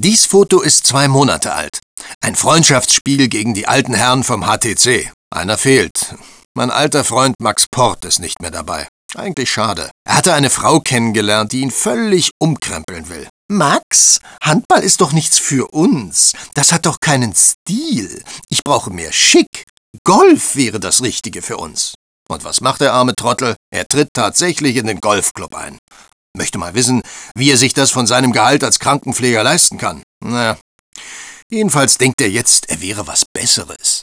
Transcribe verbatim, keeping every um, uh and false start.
Dies Foto ist zwei Monate alt. Ein Freundschaftsspiel gegen die alten Herren vom H T C. Einer fehlt. Mein alter Freund Max Port ist nicht mehr dabei. Eigentlich schade. Er hatte eine Frau kennengelernt, die ihn völlig umkrempeln will. Max, Handball ist doch nichts für uns. Das hat doch keinen Stil. Ich brauche mehr Schick. Golf wäre das Richtige für uns. Und was macht der arme Trottel? Er tritt tatsächlich in den Golfclub ein. Möchte mal wissen, wie er sich das von seinem Gehalt als Krankenpfleger leisten kann. Na, jedenfalls denkt er jetzt, er wäre was Besseres.